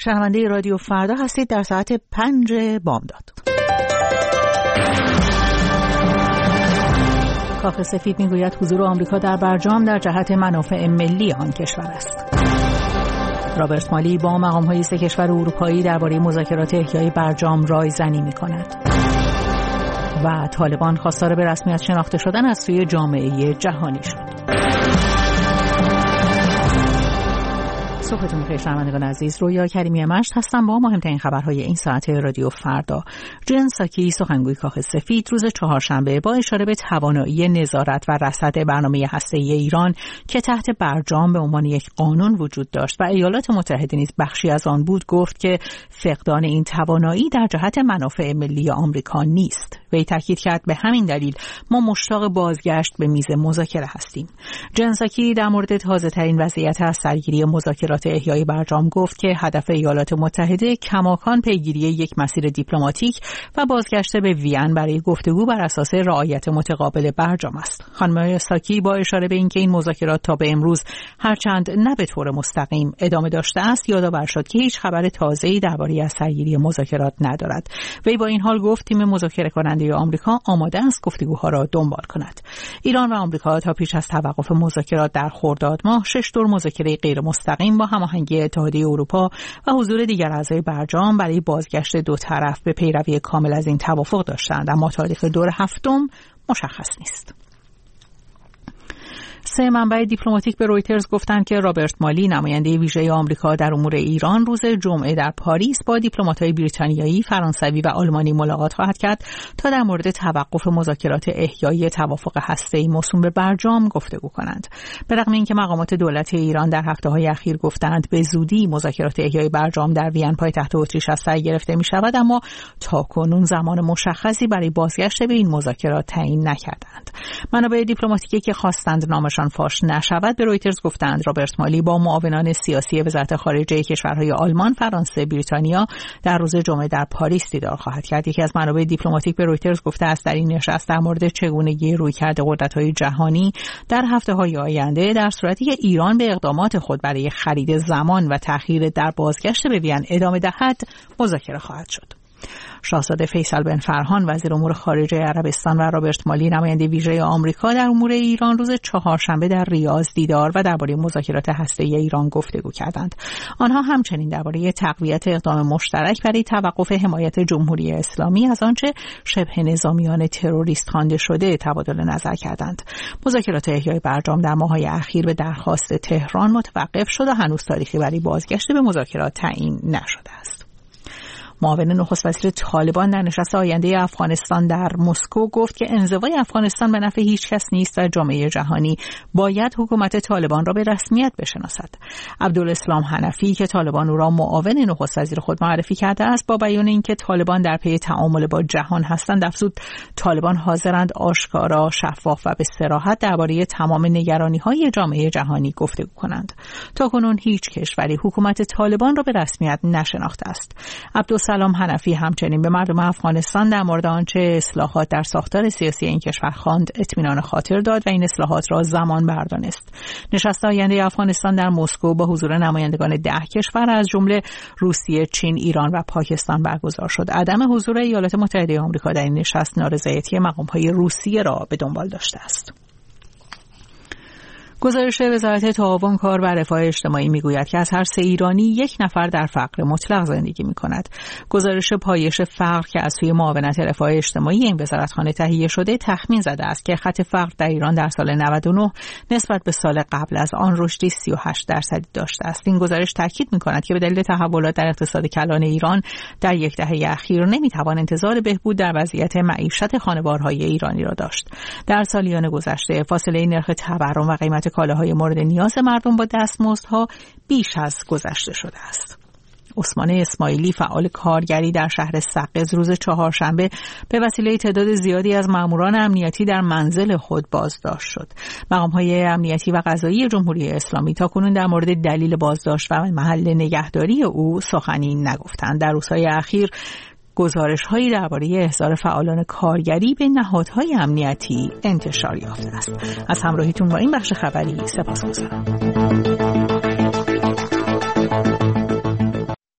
شنونده رادیو فردا هستید در ساعت 5 بامداد. کاخ سفید میگوید حضور آمریکا در برجام در جهت منافع ملی آن کشور است. رابرت مالی با مقام‌های 3 کشور اروپایی درباره مذاکرات احیای برجام رایزنی می‌کند. و طالبان خواستار به رسمیت شناخته شدن از سوی جامعه جهانی شد. صبحتون بخیر شنوندگان عزیز، رویا کریمی مشت هستم با مهمترین خبرهای این ساعت رادیو فردا. جن ساکی سخنگوی کاخ سفید روز چهارشنبه با اشاره به توانایی نظارت و رصد برنامه هسته‌ای ایران که تحت برجام به عنوان یک قانون وجود داشت و ایالات متحده نیز بخشی از آن بود، گفت که فقدان این توانایی در جهت منافع ملی آمریکا نیست. وی تاکید کرد به همین دلیل ما مشتاق بازگشت به میز مذاکره هستیم. جن ساکی در مورد تازه‌ترین وضعیت از سرگیری مذاکرات احیای برجام گفت که هدف ایالات متحده کماکان پیگیری یک مسیر دیپلماتیک و بازگشت به وین برای گفتگو بر اساس رعایت متقابل برجام است. خانم ساکی با اشاره به اینکه این مذاکرات تا به امروز هرچند نه به طور مستقیم ادامه داشته است، یادآور شد که هیچ خبر تازه‌ای درباره از سرگیری مذاکرات ندارد. وی با این حال گفت تیم مذاکره کننده آمریکا آماده است گفتگوها را دنبال کند. ایران و آمریکا تا پیش از توقف مذاکرات در خرداد ماه 6 دور مذاکره غیر مستقیم با هماهنگی اتحادیه اروپا و حضور دیگر اعضای برجام برای بازگشت دو طرف به پیروی کامل از این توافق داشتند، اما تاریخ دور هفتم مشخص نیست. 3 منبع دیپلماتیک به رویترز گفتند که رابرت مالی نماینده ویژه آمریکا در امور ایران روز جمعه در پاریس با دیپلمات‌های بریتانیایی، فرانسوی و آلمانی ملاقات خواهد کرد تا در مورد توقف مذاکرات احیای توافق هسته‌ای موسوم به برجام گفتگو کنند. به رغم اینکه مقامات دولت ایران در هفته‌های اخیر گفتند به زودی مذاکرات احیای برجام در وین پایتخت اتریش از سر گرفته می‌شود، اما تاکنون زمان مشخصی برای بازگشت به این مذاکرات تعیین نکردند. منابع دیپلماتیکی که خواستند نامشان فاش نشود به رویترز گفتند رابرت مالی با معاونان سیاسی وزارت خارجه کشورهای آلمان، فرانسه، بریتانیا در روز جمعه در پاریس دیدار خواهد کرد. یکی از منابع دیپلماتیک به رویترز گفته است در این نشست در مورد چگونگی رویکرد قدرت‌های جهانی در هفته‌های آینده در صورتی که ایران به اقدامات خود برای خرید زمان و تأخیر در بازگشت به وین ادامه دهد مذاکره خواهد شد. شاهزاده فیصل بن فرهان وزیر امور خارجه عربستان و رابرت مالی نماینده ویژه آمریکا در امور ایران روز چهارشنبه در ریاض دیدار و درباره مذاکرات هسته‌ای ایران گفتگو کردند. آنها همچنین درباره تقویت اقدام مشترک برای توقف حمایت جمهوری اسلامی از آنچه شبه نظامیان تروریست خوانده شده تبادل نظر کردند. مذاکرات احیای برجام در ماه‌های اخیر به درخواست تهران متوقف شد و هنوز تاریخی برای بازگشت به مذاکرات تعیین نشده است. معاون نخست وزیر طالبان در نشست آینده افغانستان در مسکو گفت که انزوای افغانستان به نفع هیچ کس نیست و جامعه جهانی باید حکومت طالبان را به رسمیت بشناسد. عبدالاسلام حنفی که طالبان او را معاون نخست وزیر خود معرفی کرده است، با بیان اینکه طالبان در پی تعامل با جهان هستند افزود طالبان حاضرند آشکارا، شفاف و به صراحت درباره تمام نگرانی‌های جامعه جهانی گفتگو کنند. تاکنون هیچ کشوری حکومت طالبان را به رسمیت نشناخته است. عبدالسلام حنفی همچنین به مردم افغانستان در مورد آنچه اصلاحات در ساختار سیاسی این کشور خواند اطمینان خاطر داد و این اصلاحات را زمان بر دانست. نشست آینده افغانستان در مسکو با حضور نمایندگان 10 کشور از جمله روسیه، چین، ایران و پاکستان برگزار شد. عدم حضور ایالات متحده آمریکا در این نشست نارضایتی مقام‌های روسیه را به دنبال داشته است. گزارش وزارت تعاون، کار و رفاه اجتماعی میگوید که از هر 3 ایرانی 1 نفر در فقر مطلق زندگی می‌کند. گزارش پایش فقر که از سوی معاونت رفاه اجتماعی این وزارتخانه تهیه شده تخمین زده است که خط فقر در ایران در سال 99 نسبت به سال قبل از آن رشدی 38% داشته است. این گزارش تاکید می‌کند که به دلیل تحولات در اقتصاد کلان ایران در 10 دهه اخیر نمی‌توان انتظار بهبود در وضعیت معیشت خانوارهای ایرانی را داشت. در سالیان گذشته فاصله نرخ تورم و قیمت کالاهای مورد نیاز مردم با دستمزدها بیش از گذشته شده است. عثمان اسماعیلی فعال کارگری در شهر سقز روز چهارشنبه به وسیله تعداد زیادی از ماموران امنیتی در منزل خود بازداشت شد. مقام‌های امنیتی و قضایی جمهوری اسلامی تاکنون در مورد دلیل بازداشت و محل نگهداری او سخنی نگفتند. در روزهای اخیر گزارش‌هایی درباره احضار فعالان کارگری به نهادهای امنیتی انتشار یافته است. از همراهیتون با این بخش خبری سپاسگزارم.